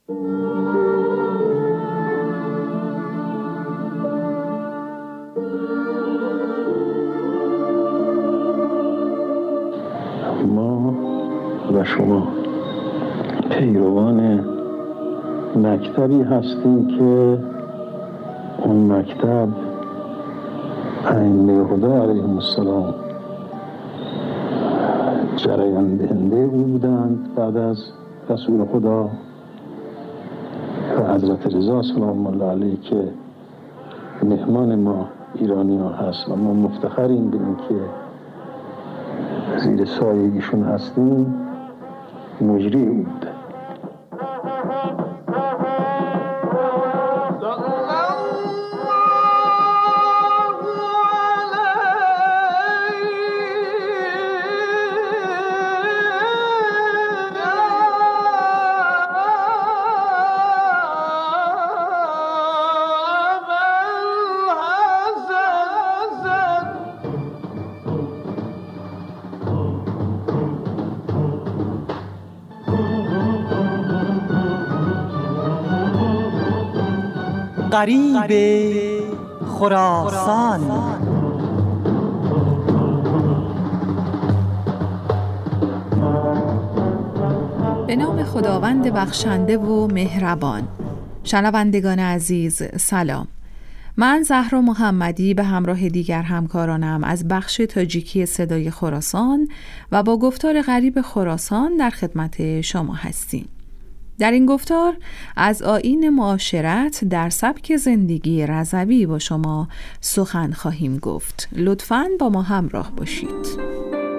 ما و شما پیروان مکتبی هستیم که اون مکتب ائمه خدا علیهم السلام جریان دهنده او بودند بعد از رسول خدا و حضرت رضا سلام الله علیه که مهمان ما ایرانی ها هست و ما مفتخریم به این که زیر سایه ایشون هستیم. مجری او بوده. غریب خراسان. به نام خداوند بخشنده و مهربان. شنوندگان عزیز سلام. من زهرا محمدی به همراه دیگر همکارانم از بخش تاجیکی صدای خراسان و با گفتار غریب خراسان در خدمت شما هستیم. در این گفتار از آیین معاشرت در سبک زندگی رضوی با شما سخن خواهیم گفت. لطفاً با ما همراه باشید.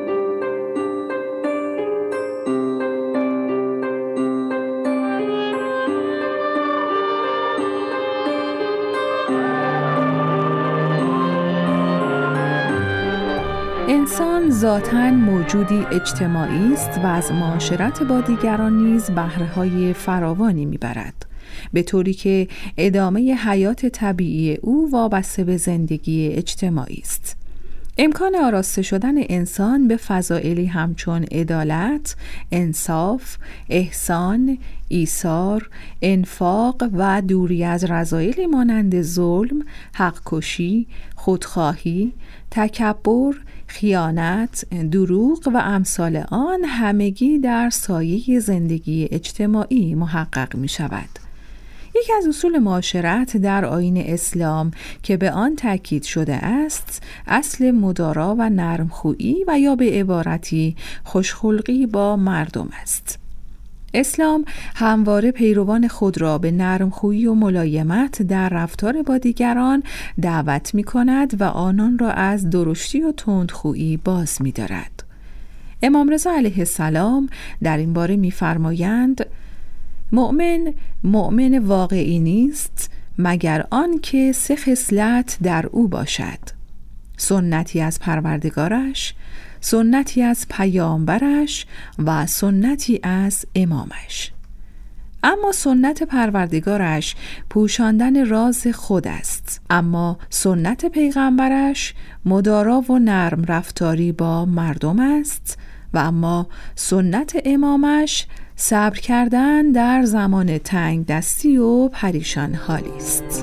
انسان ذاتاً موجودی اجتماعی است و از معاشرت با دیگران نیز بهره‌های فراوانی می‌برد، به طوری که ادامه حیات طبیعی او وابسته به زندگی اجتماعی است. امکان آراسته شدن انسان به فضائلی همچون عدالت، انصاف، احسان، ایثار، انفاق و دوری از رذایلی مانند ظلم، حق‌کشی، خودخواهی، تکبر، خیانت، دروغ و امثال آن همگی در سایه زندگی اجتماعی محقق می شود. یکی از اصول معاشرت در آیین اسلام که به آن تاکید شده است، اصل مدارا و نرمخویی و یا به عبارتی خوشخلقی با مردم است. اسلام همواره پیروان خود را به نرمخویی و ملایمت در رفتار با دیگران دعوت می کند و آنان را از درشتی و تندخویی باز می دارد. امام رضا علیه السلام در این باره می فرمایند: مؤمن واقعی نیست مگر آن که 3 خصلت در او باشد: سنتی از پروردگارش، سنتی از پیامبرش و سنتی از امامش. اما سنت پروردگارش پوشاندن راز خود است، اما سنت پیغمبرش مدارا و نرم رفتاری با مردم است و اما سنت امامش صبر کردن در زمان تنگ دستی و پریشان حالی است.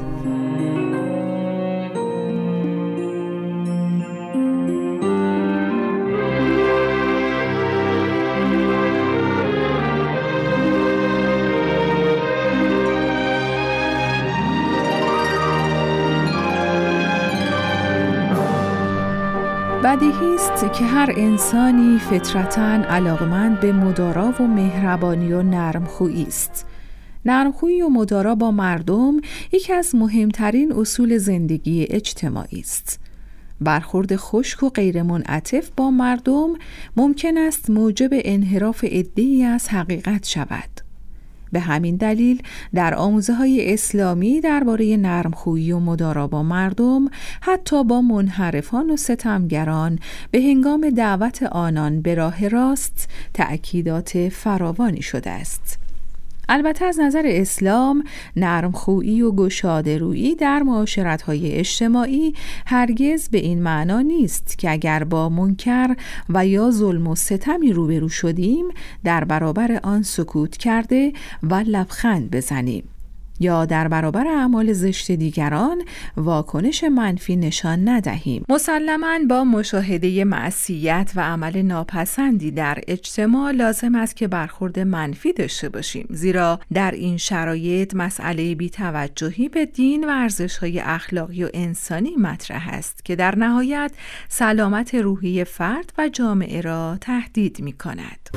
بدیهی است که هر انسانی فطرتاً علاقمند به مدارا و مهربانی و نرمخویی است. نرمخویی و مدارا با مردم یکی از مهمترین اصول زندگی اجتماعی است. برخورد خشک و غیر منعطف با مردم ممکن است موجب انحراف عده‌ای از حقیقت شود. به همین دلیل در آموزه‌های اسلامی درباره نرمخویی و مدارا با مردم، حتی با منحرفان و ستمگران، به هنگام دعوت آنان به راه راست تأکیدات فراوانی شده است. البته از نظر اسلام نرمخویی و گشاده‌رویی در معاشرت‌های اجتماعی هرگز به این معنا نیست که اگر با منکر و یا ظلم و ستمی روبرو شدیم در برابر آن سکوت کرده و لبخند بزنیم یا در برابر اعمال زشت دیگران واکنش منفی نشان ندهیم. مسلماً با مشاهده معصیت و عمل ناپسندی در اجتماع لازم است که برخورد منفی داشته باشیم، زیرا در این شرایط مسئله بی‌توجهی به دین و ارزش‌های اخلاقی و انسانی مطرح است که در نهایت سلامت روحی فرد و جامعه را تهدید می‌کند.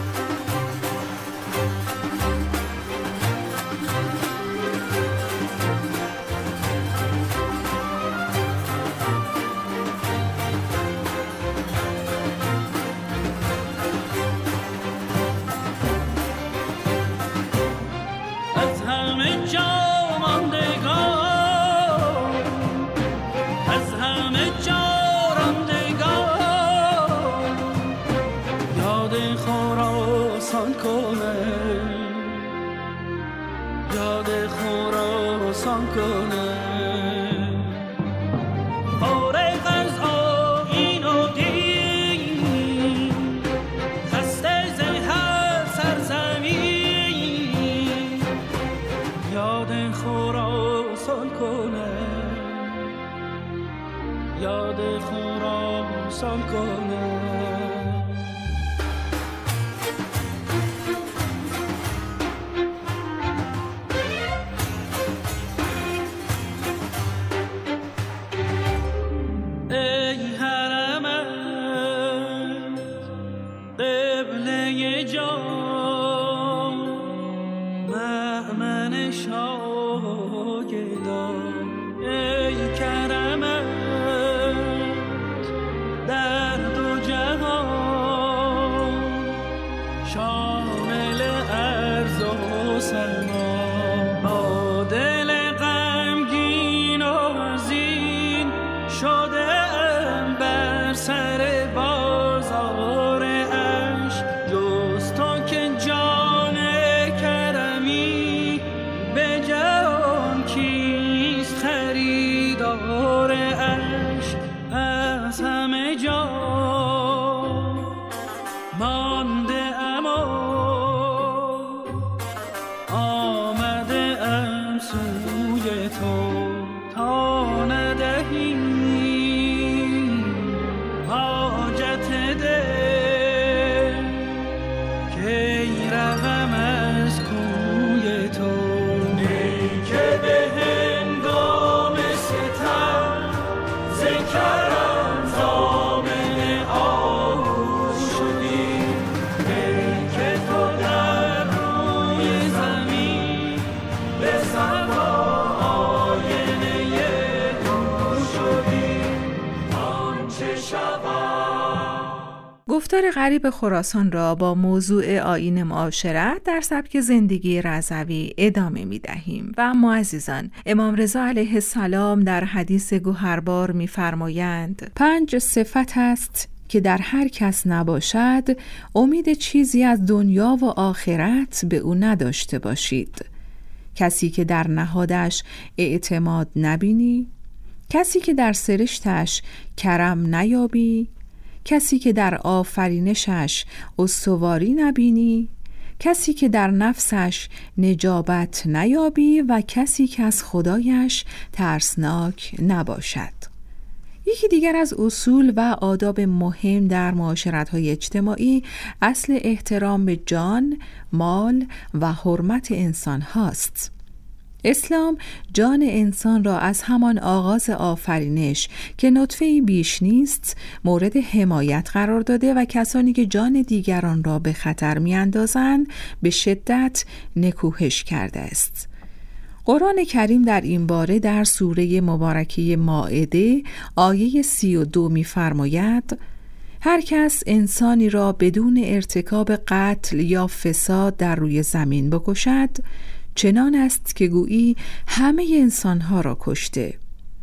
گفتار غریب خراسان را با موضوع آیین معاشرت در سبک زندگی رضوی ادامه می دهیم. و اما عزیزان، امام رضا علیه السلام در حدیث گوهربار می فرمایند 5 صفت است که در هر کس نباشد امید چیزی از دنیا و آخرت به او نداشته باشید. کسی که در نهادش اعتماد نبینی، کسی که در سرشتش کرم نیابی، کسی که در آفرینشش استواری نبینی، کسی که در نفسش نجابت نیابی و کسی که از خدایش ترسناک نباشد. یکی دیگر از اصول و آداب مهم در معاشرت‌های اجتماعی اصل احترام به جان، مال و حرمت انسان هاست. اسلام جان انسان را از همان آغاز آفرینش که نطفه‌ای بیش نیست مورد حمایت قرار داده و کسانی که جان دیگران را به خطر می‌اندازند به شدت نکوهش کرده است. قرآن کریم در این باره در سوره مبارکه مائده آیه 32 می‌فرماید: هر کس انسانی را بدون ارتکاب قتل یا فساد در روی زمین بکشد چنان است که گویی همه انسانها را کشته،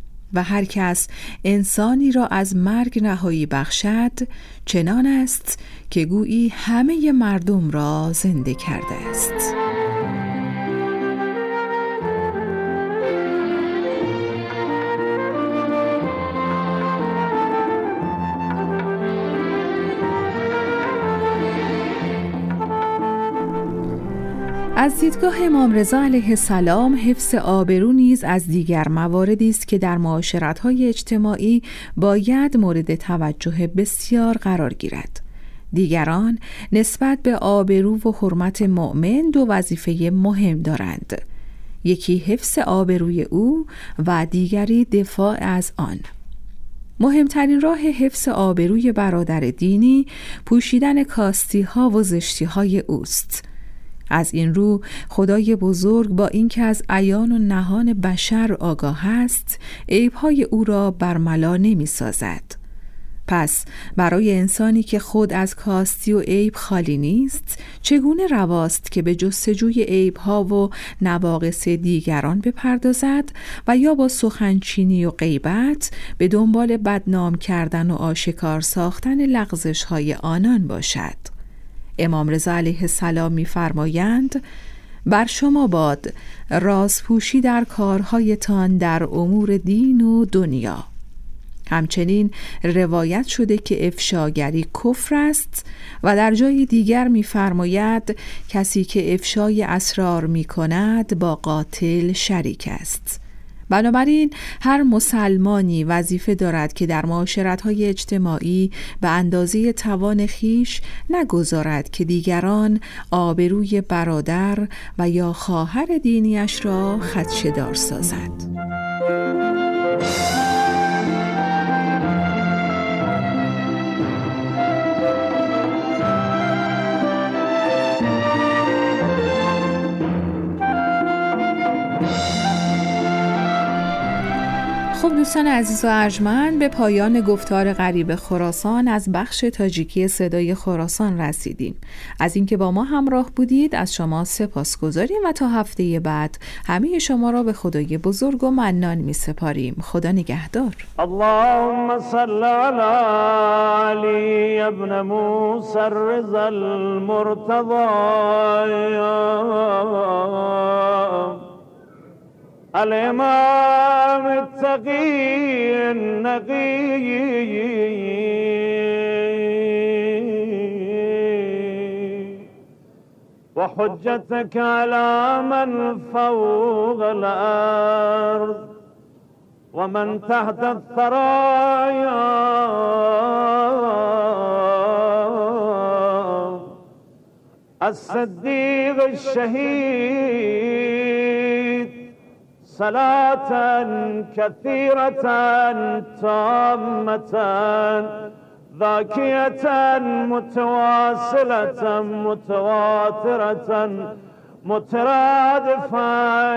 و هر کس انسانی را از مرگ رهایی بخشد چنان است که گویی همه مردم را زنده کرده است. از دیدگاه امام رضا علیه السلام حفظ آبرو نیز از دیگر مواردی است که در معاشرت‌های اجتماعی باید مورد توجه بسیار قرار گیرد. دیگران نسبت به آبرو و حرمت مؤمن دو وظیفه مهم دارند، یکی حفظ آبروی او و دیگری دفاع از آن. مهمترین راه حفظ آبروی برادر دینی پوشیدن کاستی‌ها و زشتی‌های اوست. از این رو خدای بزرگ با اینکه از عیان و نهان بشر آگاه است، عیب‌های او را برملا نمی‌سازد. پس برای انسانی که خود از کاستی و عیب خالی نیست، چگونه رواست که به جستجوی عیب‌ها و نواقص دیگران بپردازد و یا با سخنچینی و غیبت به دنبال بدنام کردن و آشکار ساختن لغزش‌های آنان باشد؟ امام رضا علیه السلام می‌فرمایند: بر شما باد رازپوشی در کارهایتان در امور دین و دنیا. همچنین روایت شده که افشاگری کفر است و در جای دیگر می‌فرماید کسی که افشای اسرار می‌کند با قاتل شریک است. بنابراین هر مسلمانی وظیفه دارد که در معاشرت‌های اجتماعی به اندازه توان خیش نگذارد که دیگران آبروی برادر و یا خواهر دینیش را خدشه‌دار سازد. خب دوستان عزیز و ارجمند، به پایان گفتار غریب خراسان از بخش تاجیکی صدای خراسان رسیدیم. از اینکه با ما همراه بودید از شما سپاسگزاریم و تا هفته بعد همه شما را به خدای بزرگ و منان می سپاریم. خدا نگهدار. اللهم صل علی علی ابن موسی الرضا المرتضی الإمام التقي النقي وحجتك على من فوق الأرض ومن تحت الثرايا الصديق الشهيد صلاة كثيرة تامة ذاكية متواصلة متواترة مترادفة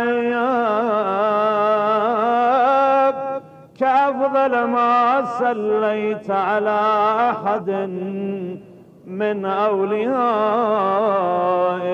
كأفضل ما صليت على أحد من أوليائك